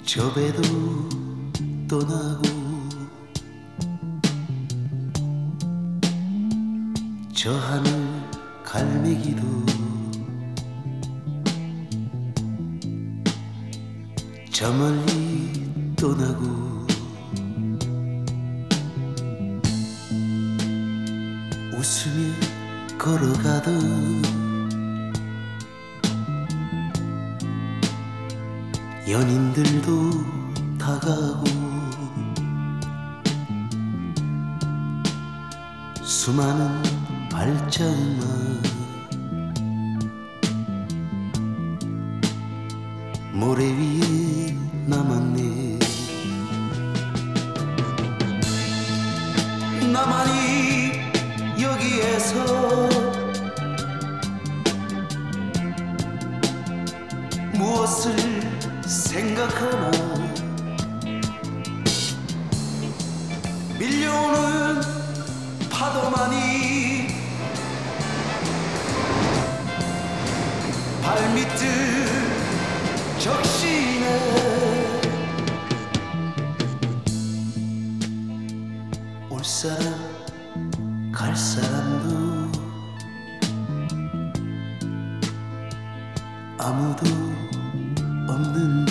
저 배도 떠나고 저 하늘 갈매기도 저 멀리 떠나고 웃으며 걸어가던 연인들도 다가고 수많은 발자국만 모래 위에 남았네. 나만이 여기에서 무엇을 생각하나. 밀려오는 파도만이 발밑을 적시네. 올 사람 갈 사람도 아무도 없는데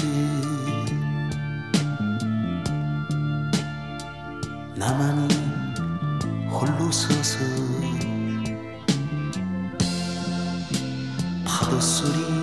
나만이 홀로 서서 파도 소리